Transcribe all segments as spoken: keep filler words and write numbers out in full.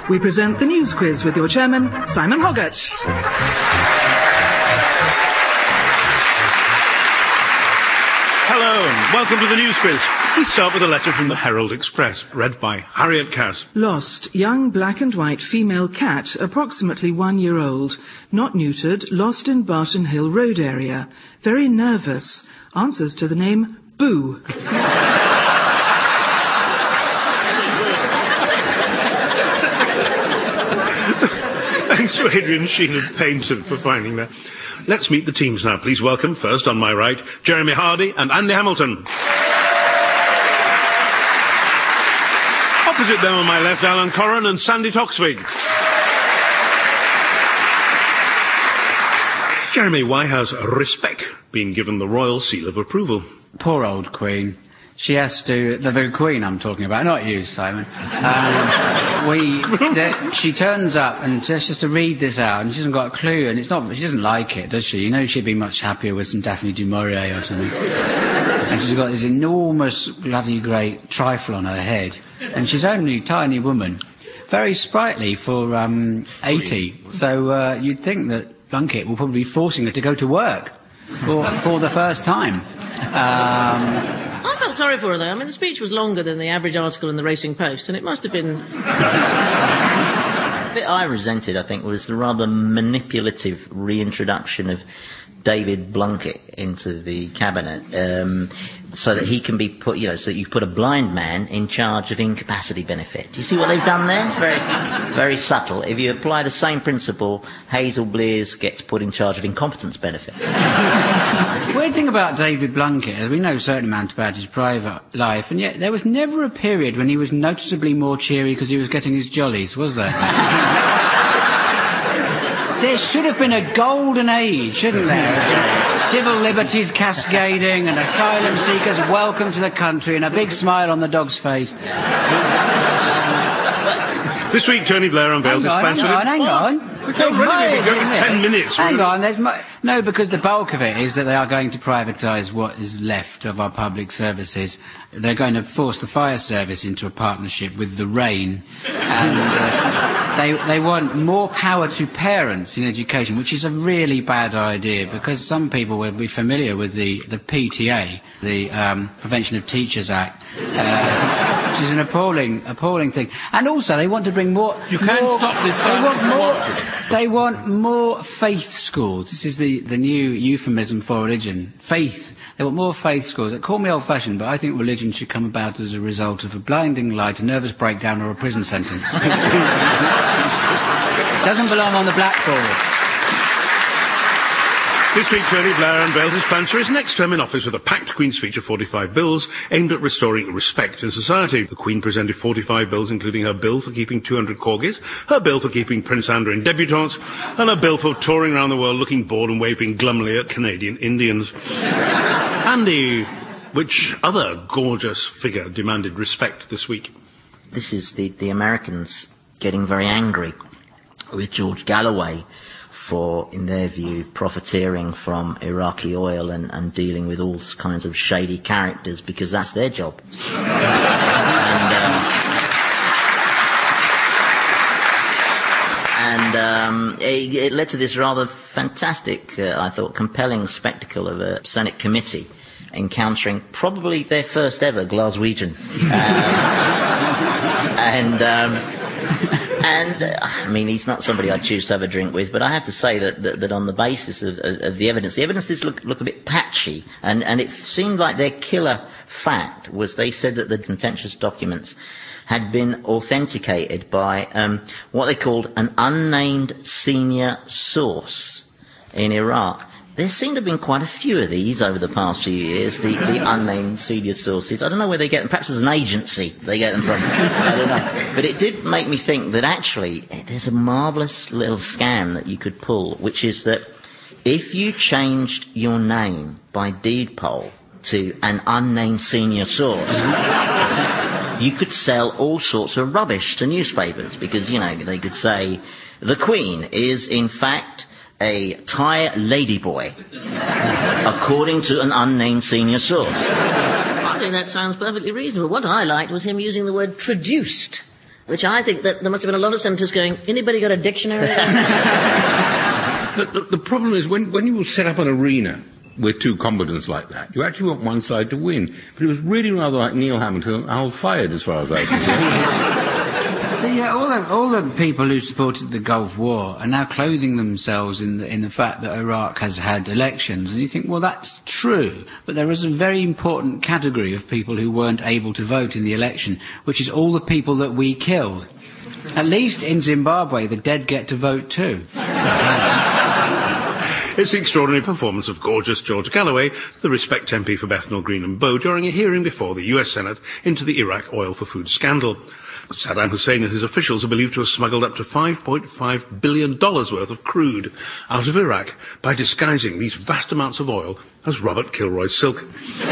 we present the News Quiz with your chairman, Simon Hoggart. Hello and welcome to the News Quiz. We start with a letter from the Herald Express, read by Harriet Cass. Lost, young black and white female cat, approximately one year old. Not neutered, lost in Barton Hill Road area. Very nervous. Answers to the name Boo. Thanks to Adrian Sheen of Paignton for finding that. Let's meet the teams now. Please welcome, first on my right, Jeremy Hardy and Andy Hamilton. Opposite them on my left, Alan Corran and Sandy Toksvig. Jeremy, why has Respect been given the royal seal of approval? Poor old Queen. She has to... The, the Queen I'm talking about, not you, Simon. Um, we... The, she turns up and she has to read this out and she hasn't got a clue and it's not... She doesn't like it, does she? You know she'd be much happier with some Daphne du Maurier or something. And she's got this enormous, bloody great trifle on her head. And she's only a tiny woman. Very sprightly for um, eighty. So uh, you'd think that Plunkett will probably be forcing her to go to work for, for the first time. Um... I felt sorry for her, though. I mean, the speech was longer than the average article in the Racing Post, and it must have been... The bit I resented, I think, was the rather manipulative reintroduction of David Blunkett into the cabinet, um, so that he can be put, you know, so that you put a blind man in charge of incapacity benefit. Do you see what they've done there? It's very, very subtle. If you apply the same principle, Hazel Blears gets put in charge of incompetence benefit. Weird thing about David Blunkett is we know a certain amount about his private life, and yet there was never a period when he was noticeably more cheery because he was getting his jollies, was there? There should have been a golden age, shouldn't there? Civil liberties cascading and asylum seekers welcome to the country and a big smile on the dog's face. This week, Tony Blair unveiled his plans for... Hang on, hang on, hang on. We've already been going ten minutes. Hang on, there's... Mo- no, because the bulk of it is that they are going to privatise what is left of our public services. They're going to force the fire service into a partnership with the Rain. And... Uh, They, they want more power to parents in education, which is a really bad idea because some people will be familiar with the, the P T A, the um, Prevention of Teachers Act, uh, which is an appalling, appalling thing. And also they want to bring more... You can more, stop this. They want more, they want more faith schools. This is the, the new euphemism for religion. Faith. They want more faith schools. They call me old-fashioned, but I think religion should come about as a result of a blinding light, a nervous breakdown, or a prison sentence. Doesn't belong on the blackboard. This week, Tony Blair unveiled his plans for his next term in office with a packed Queen's speech of forty-five bills aimed at restoring respect in society. The Queen presented forty-five bills, including her bill for keeping two hundred corgis, her bill for keeping Prince Andrew in debutantes, and her bill for touring around the world looking bored and waving glumly at Canadian Indians. Andy, which other gorgeous figure demanded respect this week? This is the, the Americans getting very angry with George Galloway for, in their view, profiteering from Iraqi oil and, and dealing with all kinds of shady characters because that's their job. and um, and um, it, it led to this rather fantastic, uh, I thought, compelling spectacle of a Senate committee encountering probably their first ever Glaswegian. Um, and... Um, And, uh, I mean, he's not somebody I'd choose to have a drink with, but I have to say that, that, that on the basis of, of, of the evidence, the evidence did look, look a bit patchy, and, and it seemed like their killer fact was they said that the contentious documents had been authenticated by um, what they called an unnamed senior source in Iraq. There seem to have been quite a few of these over the past few years, the, the unnamed senior sources. I don't know where they get them. Perhaps there's an agency they get them from. I don't know. But it did make me think that actually there's a marvellous little scam that you could pull, which is that if you changed your name by deed poll to an unnamed senior source, you could sell all sorts of rubbish to newspapers because, you know, they could say, the Queen is, in fact, a Thai ladyboy, according to an unnamed senior source. I think that sounds perfectly reasonable. What I liked was him using the word traduced. which I think that there must have been a lot of senators going, anybody got a dictionary? the, the, the problem is when, when you set up an arena with two combatants like that, you actually want one side to win. But it was really rather like Neil Hamilton and Al Fayed, as far as I can see. Yeah, all the, all the people who supported the Gulf War are now clothing themselves in the, in the fact that Iraq has had elections. And you think, well, that's true. But there is a very important category of people who weren't able to vote in the election, which is all the people that we killed. At least in Zimbabwe, the dead get to vote too. It's the extraordinary performance of gorgeous George Galloway, the Respect M P for Bethnal Green and Bow, during a hearing before the U S Senate into the Iraq oil for food scandal. Saddam Hussein and his officials are believed to have smuggled up to five point five billion dollars worth of crude out of Iraq by disguising these vast amounts of oil as Robert Kilroy silk.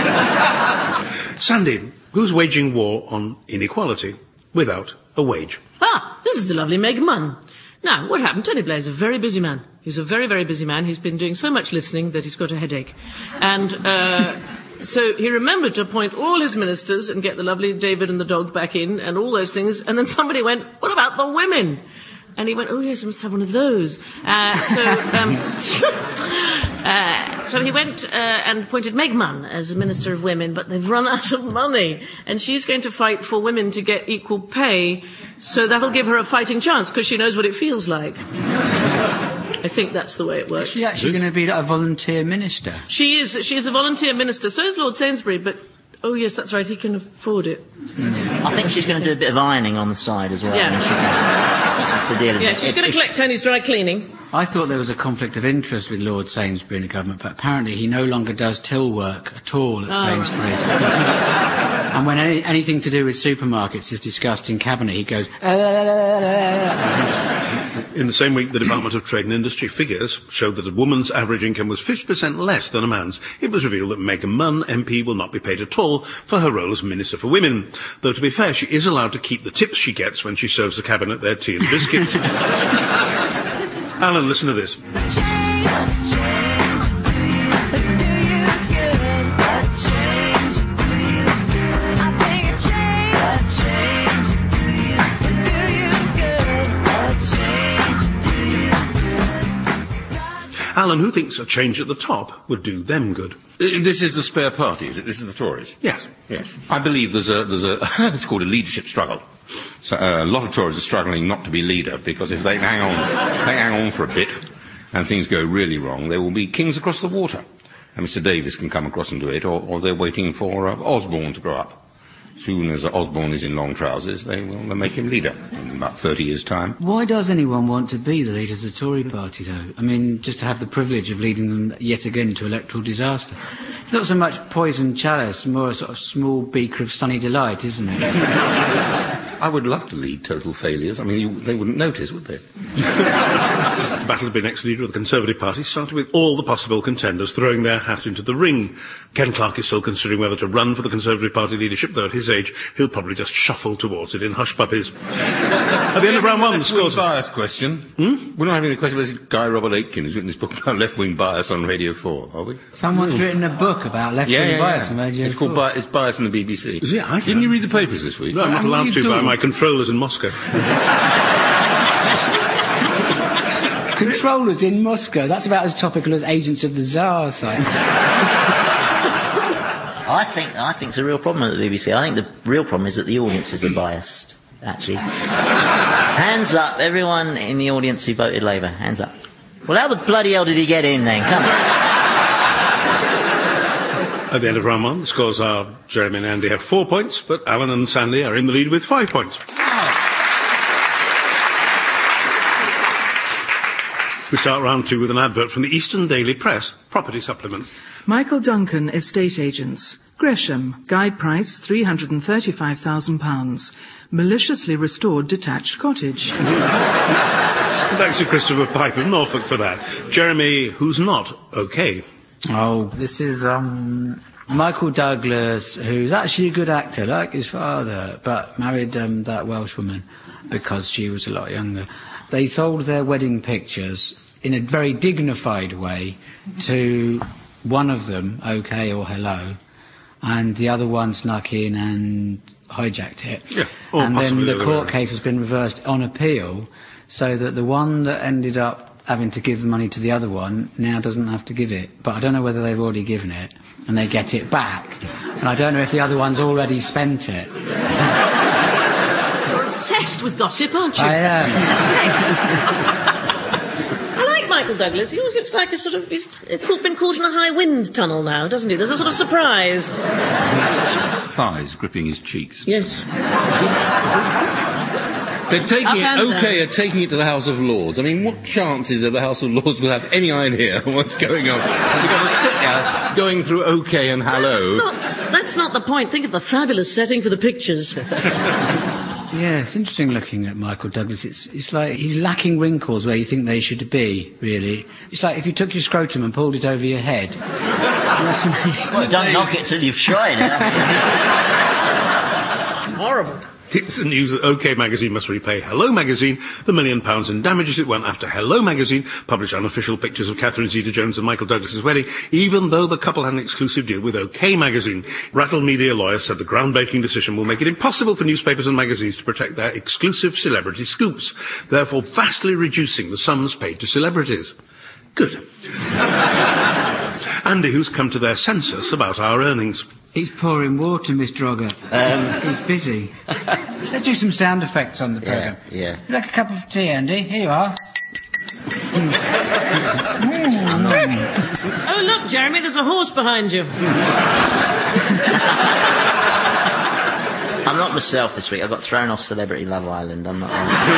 Sandy, who's waging war on inequality without a wage? Ah, this is the lovely Meg Munn. Now, what happened? Tony Blair's a very busy man. He's a very, very busy man. He's been doing so much listening that he's got a headache. And uh, so he remembered to appoint all his ministers and get the lovely David and the dog back in and all those things. And then somebody went, what about the women? And he went, oh, yes, I must have one of those. Uh, so, um, uh, so he went uh, and appointed Meg Munn as Minister of Women, but they've run out of money. And she's going to fight for women to get equal pay, so that'll give her a fighting chance, because she knows what it feels like. I think that's the way it works. Is she actually going to be like a volunteer minister? She is. She is a volunteer minister. So is Lord Sainsbury, but... Oh, yes, that's right, he can afford it. I think she's going to do a bit of ironing on the side as well. Yeah. I mean, she can. I think that's the deal, isn't Yeah, it? she's If- going to if- collect Tony's dry cleaning. I thought there was a conflict of interest with Lord Sainsbury in the government, but apparently he no longer does till work at all at Oh, Sainsbury's. And when any, anything to do with supermarkets is discussed in Cabinet, he goes... In the same week, the Department of Trade and Industry figures showed that a woman's average income was fifty percent less than a man's. It was revealed that Meg Munn, M P, will not be paid at all for her role as Minister for Women. Though, to be fair, she is allowed to keep the tips she gets when she serves the Cabinet their tea and biscuits. Alan, listen to this. Alan, who thinks a change at the top would do them good? Uh, This is the spare party, is it? This is the Tories? Yes. Yes. I believe there's a, there's a, it's called a leadership struggle. So uh, a lot of Tories are struggling not to be leader, because if they hang on, they hang on for a bit, and things go really wrong, there will be kings across the water. And Mister Davis can come across and do it, or, or they're waiting for uh, Osborne to grow up. Soon as Osborne is in long trousers, they will they'll make him leader in about thirty years' time. Why does anyone want to be the leader of the Tory party, though? I mean, just to have the privilege of leading them yet again to electoral disaster. It's not so much poison chalice, more a sort of small beaker of sunny delight, isn't it? I would love to lead total failures. I mean, you, they wouldn't notice, would they? The battle to be next leader of the Conservative Party started with all the possible contenders throwing their hat into the ring. Ken Clarke is still considering whether to run for the Conservative Party leadership, though at his age he'll probably just shuffle towards it in hush puppies. At the end of round one, the Left-wing scores... bias question. Hmm? We're not having the question about this guy Robert Aitken who's written this book about left-wing bias on Radio four, are we? Someone's written a book about left-wing Yeah, yeah, bias yeah. on Radio It's called four. bi- it's bias in the B B C. Is it? I Didn't you read the papers this week? No, I'm not What are allowed you to by doing? my controllers in Moscow. Controllers in Moscow. That's about as topical as Agents of the Tsar, Simon. I think I think it's a real problem at the B B C. I think the real problem is that the audiences are biased, actually. Hands up, everyone in the audience who voted Labour. Hands up. Well, how the bloody hell did he get in then? Come on. At the end of round one, the scores are Jeremy and Andy have four points, but Alan and Sandy are in the lead with five points. We start round two with an advert from the Eastern Daily Press property supplement. Michael Duncan, Estate Agents. Gresham, guide price three hundred thirty-five thousand pounds. Maliciously restored detached cottage. Thanks to Christopher Pipe of Norfolk for that. Jeremy, who's not okay? Oh, this is um, Michael Douglas, who's actually a good actor, like his father, but married um, that Welsh woman because she was a lot younger. They sold their wedding pictures in a very dignified way to one of them, OK or Hello, and the other one snuck in and hijacked it. Yeah, or and then possibly the the other court way. case has been reversed on appeal, so that the one that ended up having to give the money to the other one now doesn't have to give it. But I don't know whether they've already given it and they get it back. And I don't know if the other one's already spent it. You're obsessed with gossip, aren't you? I am. Obsessed. I like Michael Douglas. He always looks like a sort of... He's caught- been caught in a high wind tunnel now, doesn't he? There's a sort of surprised... Thighs gripping his cheeks. Yes. They're taking Up it, and OK, down. are taking it to the House of Lords. I mean, what chances that the House of Lords will have any idea what's going on? They've got to sit there going through OK and hello. That's not, that's not the point. Think of the fabulous setting for the pictures. Yeah, it's interesting looking at Michael Douglas. It's, it's like he's lacking wrinkles where you think they should be, really. It's like if you took your scrotum and pulled it over your head. You know what I mean? Well, don't knock it till you've tried it. Horrible. It's the news that OK Magazine must repay Hello Magazine the million pounds in damages it won after Hello Magazine published unofficial pictures of Catherine Zeta-Jones and Michael Douglas's wedding, even though the couple had an exclusive deal with OK Magazine. Rattle Media lawyers said the groundbreaking decision will make it impossible for newspapers and magazines to protect their exclusive celebrity scoops, therefore vastly reducing the sums paid to celebrities. Good. Andy, who's come to their census about our earnings. He's pouring water, Miss Drogger. Um, He's busy. Let's do some sound effects on the Yeah, programme. yeah. Would you like a cup of tea, Andy? Here you are. Oh, look, Jeremy, there's a horse behind you. I'm not myself this week. I got thrown off Celebrity Love Island. I'm not...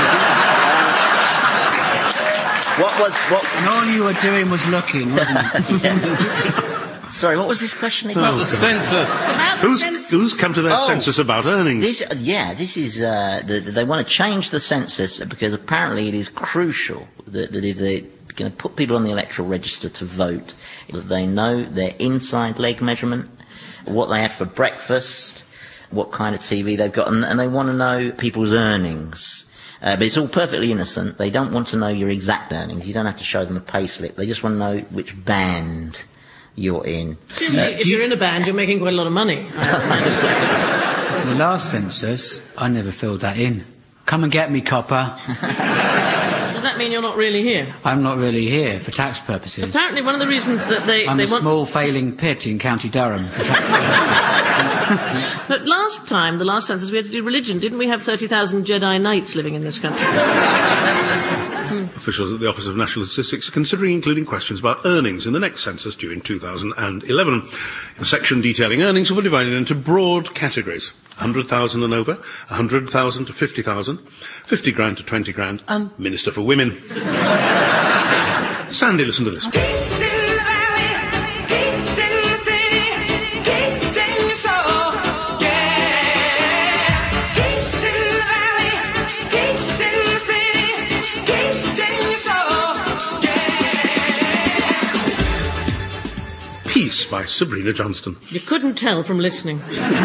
What was... What... And all you were doing was looking, wasn't it? Sorry, what was this question again? About the census. About the Who's, census. who's come to their Oh. census about earnings? This, uh, yeah, this is, uh, the, they want to change the census because apparently it is crucial that, that if they're going to put people on the electoral register to vote, that they know their inside leg measurement, what they had for breakfast, what kind of T V they've got, and, and they want to know people's earnings. Uh, but it's all perfectly innocent. They don't want to know your exact earnings. You don't have to show them a pay slip. They just want to know which band you're in. If you're in a band, you're making quite a lot of money. The last census, I never filled that in. Come and get me, copper. Does that mean you're not really here? I'm not really here for tax purposes. Apparently, one of the reasons that they, I'm they a want... small failing pit in County Durham for tax purposes. But last time, the last census, we had to do religion. Didn't we have thirty thousand Jedi Knights living in this country? Officials at the Office of National Statistics are considering including questions about earnings in the next census due in two thousand eleven. A section detailing earnings will be divided into broad categories. one hundred thousand and over, one hundred thousand to fifty thousand, fifty grand to twenty grand, and Minister for Women. Sandy, listen to this. Peace in the valley, peace in the city, peace in your soul, yeah. Peace in the valley, peace in the city, peace in your soul, yeah. Peace by Sabrina Johnston. You couldn't tell from listening.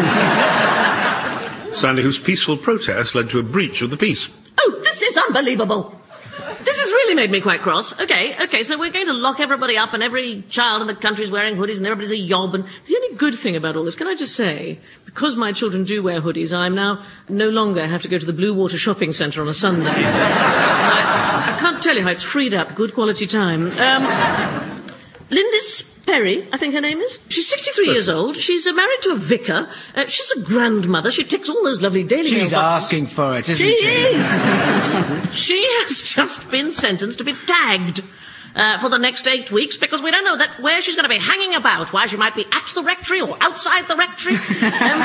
Sandy, whose peaceful protest led to a breach of the peace. Oh, this is unbelievable. This has really made me quite cross. Okay, okay, so we're going to lock everybody up and every child in the country is wearing hoodies and everybody's a yob. And the only good thing about all this, can I just say, because my children do wear hoodies, I'm now no longer have to go to the Blue Water Shopping Centre on a Sunday. I, I can't tell you how it's freed up good quality time. Um, Lindis Perry, I think her name is. She's sixty-three years old. She's uh, married to a vicar. Uh, she's a grandmother. She ticks all those lovely Daily Mail She's boxes. asking for it, isn't She she? is. She has just been sentenced to be tagged uh, for the next eight weeks because we don't know that where she's going to be hanging about. Why, she might be at the rectory or outside the rectory. Um,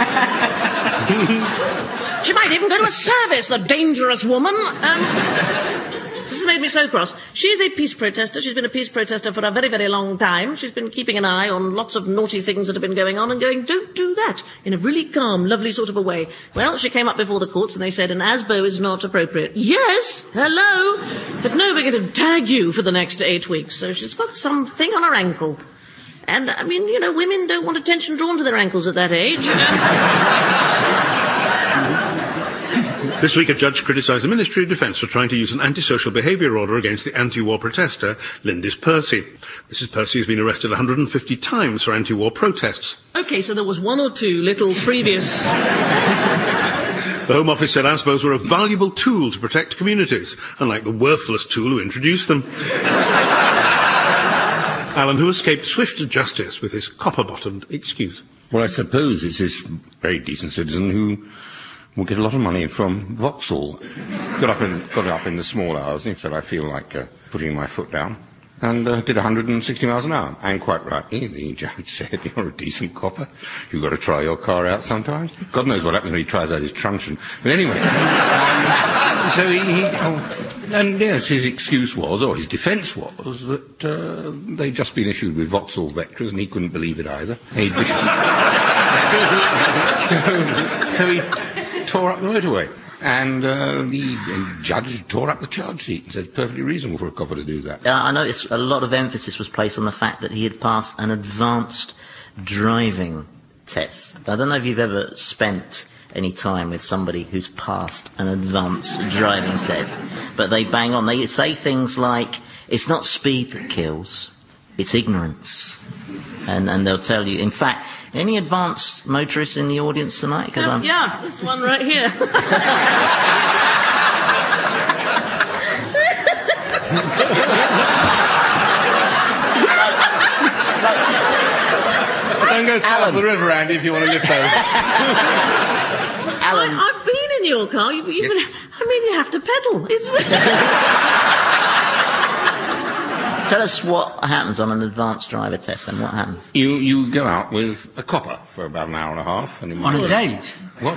she might even go to a service, the dangerous woman. Um, This has made me so cross. She is a peace protester. She's been a peace protester for a very, very long time. She's been keeping an eye on lots of naughty things that have been going on and going, don't do that, in a really calm, lovely sort of a way. Well, she came up before the courts and they said an A S B O is not appropriate. Yes, hello, but no, we're going to tag you for the next eight weeks. So she's got something on her ankle. And, I mean, you know, women don't want attention drawn to their ankles at that age. This week, a judge criticised the Ministry of Defence for trying to use an antisocial behaviour order against the anti-war protester, Lindis Percy. Missus Percy has been arrested one hundred fifty times for anti-war protests. OK, so there was one or two little previous... The Home Office said A S B Os were a valuable tool to protect communities, unlike the worthless tool who introduced them. Alan, who escaped swift justice with his copper-bottomed excuse. Well, I suppose it's this very decent citizen who will get a lot of money from Vauxhall. Got up in, got up in the small hours and he said, I feel like uh, putting my foot down. And uh, did one hundred sixty miles an hour. And quite rightly, the judge said, you're a decent copper. You've got to try your car out sometimes. God knows what happens when he tries out his truncheon. But anyway, um, so he... he oh, and yes, his excuse was, or his defence was, that uh, they'd just been issued with Vauxhall Vectras and he couldn't believe it either. He'd be- so, so he tore up the motorway. And uh, the judge tore up the charge sheet and said it's perfectly reasonable for a copper to do that. Uh, I noticed a lot of emphasis was placed on the fact that he had passed an advanced driving test. I don't know if you've ever spent any time with somebody who's passed an advanced driving test, but they bang on. They say things like, it's not speed that kills, it's ignorance. And, and they'll tell you, in fact, any advanced motorists in the audience tonight? Um, I'm... Yeah, this one right here. Don't go south of the river, Andy, if you want to lift over. Alan, I, I've been in your car. You, you, Yes. I mean, you have to pedal. It's... tell us what happens on an advanced driver test then. What happens? You, you go out with a copper for about an hour and a half. And it On might- a date? What?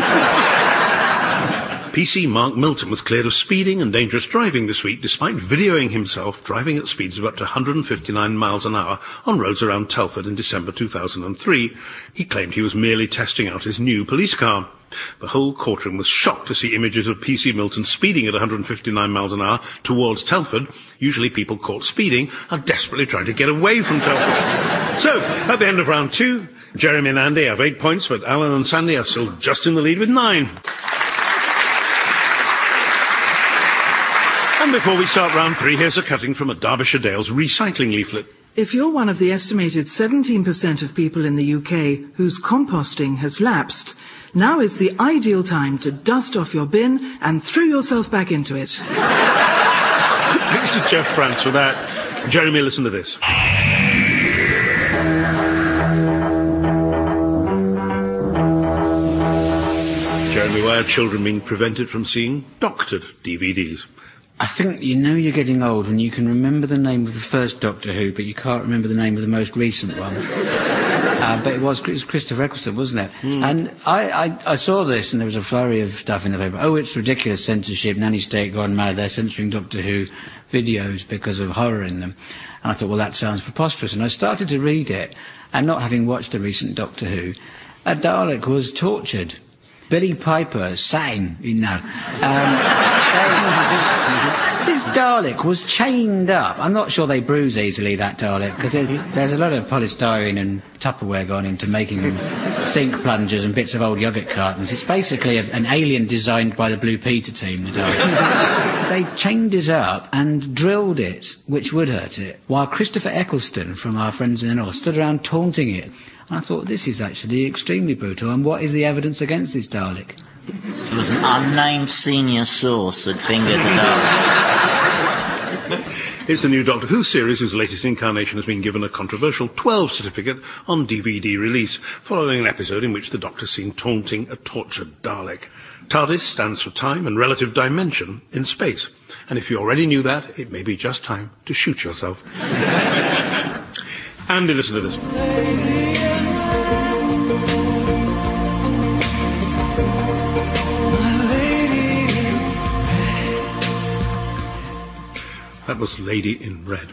P C Mark Milton was cleared of speeding and dangerous driving this week, despite videoing himself driving at speeds of up to one hundred fifty-nine miles an hour on roads around Telford in December two thousand three. He claimed he was merely testing out his new police car. The whole courtroom was shocked to see images of P C Milton speeding at one hundred fifty-nine miles an hour towards Telford. Usually people caught speeding are desperately trying to get away from Telford. So, at the end of round two, Jeremy and Andy have eight points, but Alan and Sandy are still just in the lead with nine. And before we start round three, here's a cutting from a Derbyshire Dales recycling leaflet. If you're one of the estimated seventeen percent of people in the U K whose composting has lapsed, now is the ideal time to dust off your bin and throw yourself back into it. Thanks to Jeff France for that. Jeremy, listen to this. Jeremy, why are children being prevented from seeing doctored D V Ds? I think you know you're getting old when you can remember the name of the first Doctor Who, but you can't remember the name of the most recent one. uh, but it was, it was Christopher Eccleston, wasn't it? Mm. And I, I, I saw this, and there was a flurry of stuff in the paper. Oh, it's ridiculous censorship, nanny state gone mad, they're censoring Doctor Who videos because of horror in them. And I thought, well, that sounds preposterous. And I started to read it, and not having watched the recent Doctor Who, a Dalek was tortured. Billy Piper sang, you know. Um, this Dalek was chained up. I'm not sure they bruise easily, that Dalek, because there's, there's a lot of polystyrene and Tupperware gone into making them sink plungers and bits of old yoghurt cartons. It's basically a, an alien designed by the Blue Peter team, the Dalek. They chained it up and drilled it, which would hurt it, while Christopher Eccleston from Our Friends in the North stood around taunting it. And I thought, this is actually extremely brutal. And what is the evidence against this Dalek? It was an unnamed senior source that fingered the Dalek. It's the new Doctor Who series whose latest incarnation has been given a controversial twelve certificate on D V D release, following an episode in which the Doctor's seen taunting a tortured Dalek. TARDIS stands for time and relative dimension in space. And if you already knew that, it may be just time to shoot yourself. Andy, listen to this. That was Lady in Red.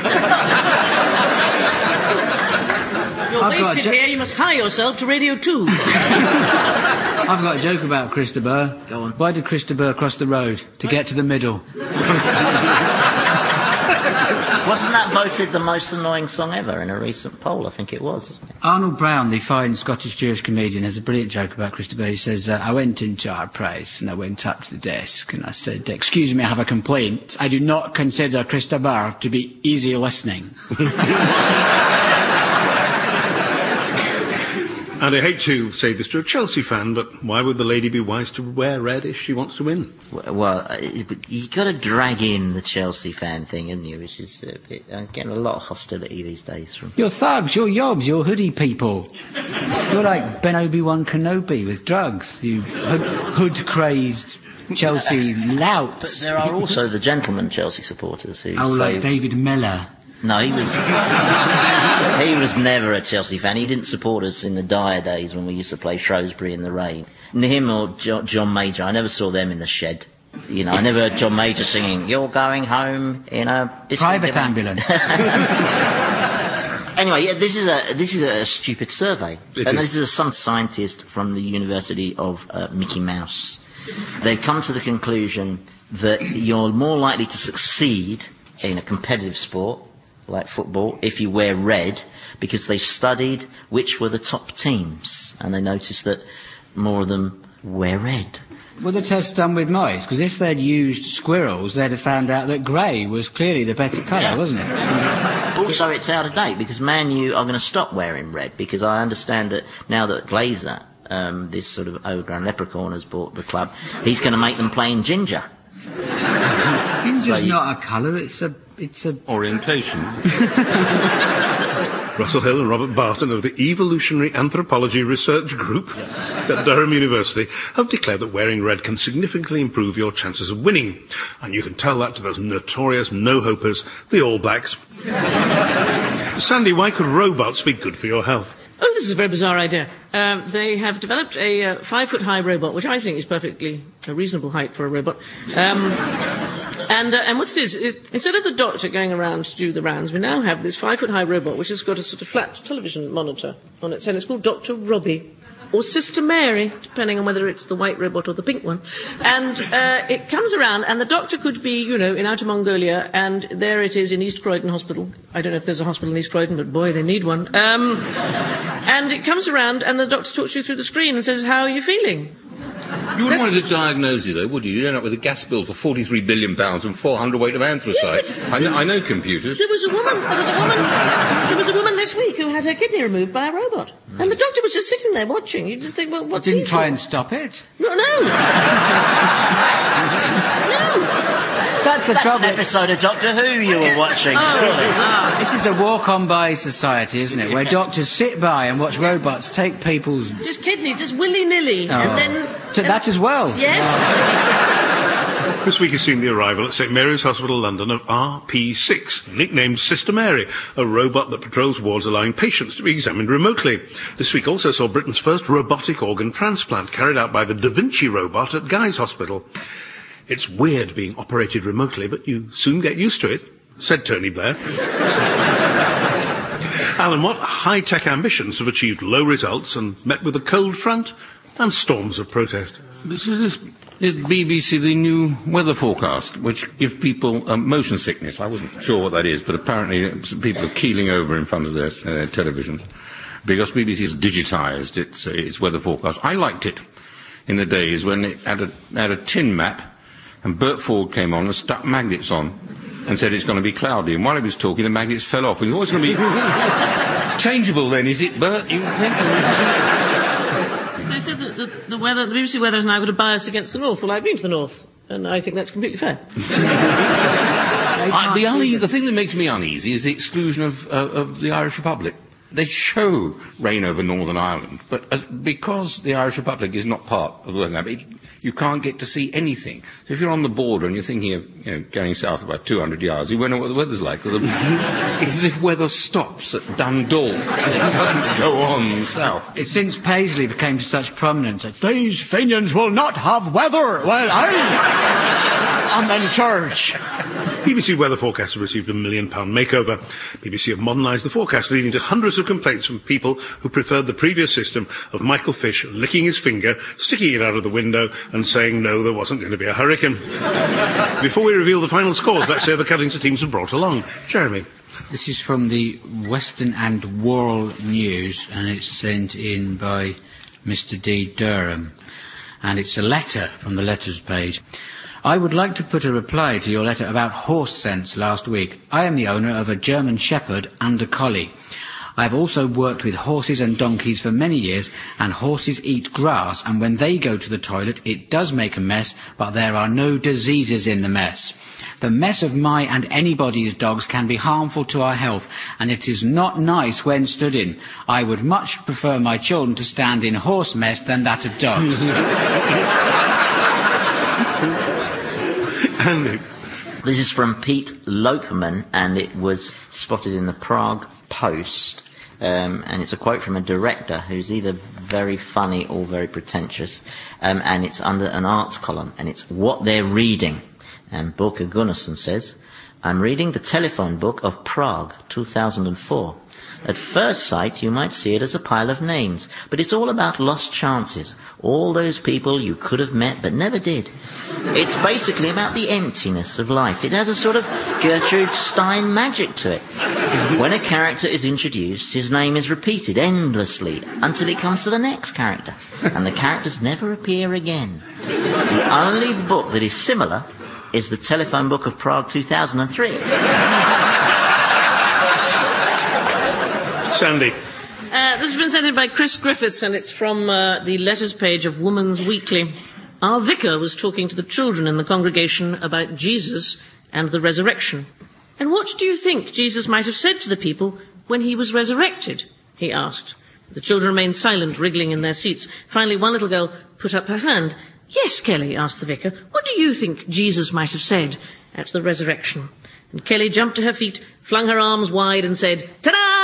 You're I've got a wasted jo- here. You must hire yourself to Radio two. I've got a joke about Christopher. Go on. Why did Christopher cross the road? To get to the middle. Wasn't that voted the most annoying song ever in a recent poll? I think it was. Wasn't it? Arnold Brown, the fine Scottish Jewish comedian, has a brilliant joke about Christopher. He says, uh, I went into our place and I went up to the desk and I said, excuse me, I have a complaint. I do not consider Christopher to be easy listening. And I hate to say this to a Chelsea fan, but why would the lady be wise to wear red if she wants to win? Well, uh, you got to drag in the Chelsea fan thing, haven't you? Which is a bit, uh, getting a lot of hostility these days from. You're thugs, you're yobs, you're hoodie people. You're like Ben Obi-Wan Kenobi with drugs, you hood, hood-crazed Chelsea louts. But there are also the gentleman Chelsea supporters who Oh, say... like David Miller. No, he was he was never a Chelsea fan. He didn't support us in the dire days when we used to play Shrewsbury in the rain. And him or jo- John Major, I never saw them in the shed. You know, I never heard John Major singing, "You're going home in a..." Private ambulance. Anyway, yeah, this is a this is a stupid survey. It and is. This is some scientist from the University of uh, Mickey Mouse. They've come to the conclusion that you're more likely to succeed in a competitive sport like football if you wear red, because they studied which were the top teams and they noticed that more of them wear red. Were the tests done with mice? Because if they'd used squirrels, they'd have found out that grey was clearly the better colour, Yeah. wasn't it? Also, it's out of date because Man U are going to stop wearing red, because I understand that now that Glazer, um, this sort of overgrown leprechaun, has bought the club, he's going to make them play in ginger. Ginger's So you- not a colour, it's a... it's a... Orientation. Russell Hill and Robert Barton of the Evolutionary Anthropology Research Group at Durham University have declared that wearing red can significantly improve your chances of winning. And you can tell that to those notorious no-hopers, the All Blacks. Sandy, why could robots be good for your health? Oh, this is a very bizarre idea. Um, they have developed a uh, five-foot-high robot, which I think is perfectly a reasonable height for a robot. Um, and uh, and what it is, is, instead of the doctor going around to do the rounds, we now have this five-foot-high robot, which has got a sort of flat television monitor on its head. It's called Doctor Robbie. Or Sister Mary, depending on whether it's the white robot or the pink one. And uh, it comes around, and the doctor could be, you know, in Outer Mongolia, and there it is in East Croydon Hospital. I don't know if there's a hospital in East Croydon, but boy, they need one. Um, and it comes around, and the doctor talks you through the screen and says, "How are you feeling?" You wouldn't That's- want to diagnose you, though, would you? You'd end up with a gas bill for forty-three billion pounds and four hundred weight of anthracite. Yes, but- I, know, I know computers. There was a woman. There was a woman. There was a woman this week who had her kidney removed by a robot, and the doctor was just sitting there watching. You just think, well, what's Didn't he try for? and stop it. No, no, no. That's the That's an trouble. episode of Doctor Who you were watching. Ah. This is the walk-on-by society, isn't it? Where doctors sit by and watch robots take people's... Just kidneys, just willy-nilly, Oh. and then. So that as well. Yes. This week has seen the arrival at St Mary's Hospital London of R P six, nicknamed Sister Mary, a robot that patrols wards allowing patients to be examined remotely. This week also saw Britain's first robotic organ transplant carried out by the Da Vinci robot at Guy's Hospital. It's weird being operated remotely, but you soon get used to it, said Tony Blair. Alan, what high-tech ambitions have achieved low results and met with a cold front and storms of protest? This is this is B B C, the new weather forecast, which gives people um, motion sickness. I wasn't sure what that is, but apparently uh, some people are keeling over in front of their uh, televisions because B B C has digitised its, uh, its weather forecast. I liked it in the days when it had a, had a tin map and Bert Ford came on and stuck magnets on and said it's going to be cloudy. And while he was talking, the magnets fell off. And oh, it's going to be... It's changeable then, is it, Bert? You think? They said that the, the weather, the B B C weather has now got a bias against the north. Well, I've been to the north, and I think that's completely fair. I, the, une- the thing that makes me uneasy is the exclusion of, uh, of the Irish Republic. They show reign over Northern Ireland, but as, because the Irish Republic is not part of the Northern Ireland, it, you can't get to see anything. So if you're on the border and you're thinking of you know, going south about two hundred yards, you won't know what the weather's like. 'Cause the, it's as if weather stops at Dundalk. It doesn't go on south. It's since Paisley became such prominence that these Fenians will not have weather while I am in charge. B B C weather forecasts have received a million pound makeover. B B C have modernised the forecast, leading to hundreds of complaints from people who preferred the previous system of Michael Fish licking his finger, sticking it out of the window and saying no, there wasn't going to be a hurricane. Before we reveal the final scores, let's see how the Cuddington teams are brought along. Jeremy. This is from the Western and World News, and it's sent in by Mister D. Durham. And it's a letter from the letters page. I would like to put a reply to your letter about horse sense last week. I am the owner of a German Shepherd and a Collie. I have also worked with horses and donkeys for many years, and horses eat grass, and when they go to the toilet, it does make a mess, but there are no diseases in the mess. The mess of my and anybody's dogs can be harmful to our health, and it is not nice when stood in. I would much prefer my children to stand in horse mess than that of dogs. Andy. This is from Pete Lopeman, and it was spotted in the Prague Post. Um, and it's a quote from a director who's either very funny or very pretentious. Um, and it's under an arts column, and it's what they're reading. And Borka Gunnarsson says, I'm reading the telephone book of Prague, two thousand four. At first sight, you might see it as a pile of names, but it's all about lost chances. All those people you could have met but never did. It's basically about the emptiness of life. It has a sort of Gertrude Stein magic to it. When a character is introduced, his name is repeated endlessly until it comes to the next character, and the characters never appear again. The only book that is similar is the telephone book of Prague two thousand three. Sandy. Uh, this has been sent in by Chris Griffiths, and it's from uh, the letters page of Woman's Weekly. Our vicar was talking to the children in the congregation about Jesus and the resurrection. And what do you think Jesus might have said to the people when he was resurrected? He asked. The children remained silent, wriggling in their seats. Finally, one little girl put up her hand. Yes, Kelly, asked the vicar, what do you think Jesus might have said at the resurrection? And Kelly jumped to her feet, flung her arms wide and said, ta-da!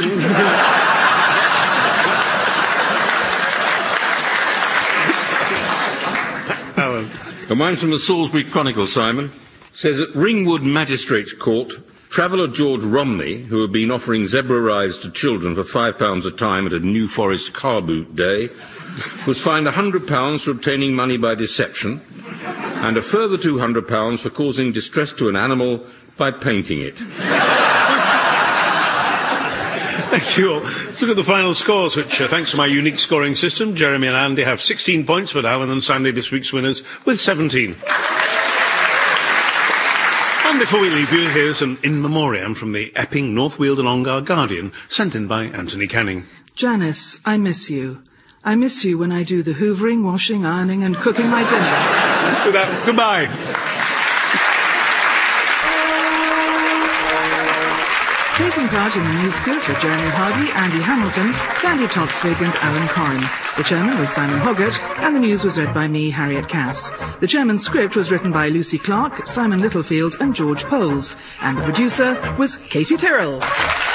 Alan. Well, mine's from the Salisbury Chronicle, Simon. Says at Ringwood Magistrates Court, traveller George Romney, who had been offering zebra rides to children for five pounds a time at a New Forest car boot day, was fined one hundred pounds for obtaining money by deception, and a further two hundred pounds for causing distress to an animal by painting it. Thank you all. Let's look at the final scores, which, uh, thanks to my unique scoring system, Jeremy and Andy have sixteen points, but Alan and Sandy, this week's winners, with seventeen. And before we leave you, here's an in memoriam from the Epping North Weald and Ongar Guardian, sent in by Anthony Canning. Janice, I miss you. I miss you when I do the hoovering, washing, ironing and cooking my dinner. With that, goodbye. Taking part in the news quiz were Jeremy Hardy, Andy Hamilton, Sandy Topsvig and Alan Corrin. The chairman was Simon Hoggart, and the news was read by me, Harriet Cass. The chairman's script was written by Lucy Clark, Simon Littlefield and George Poles, and the producer was Katie Tyrrell.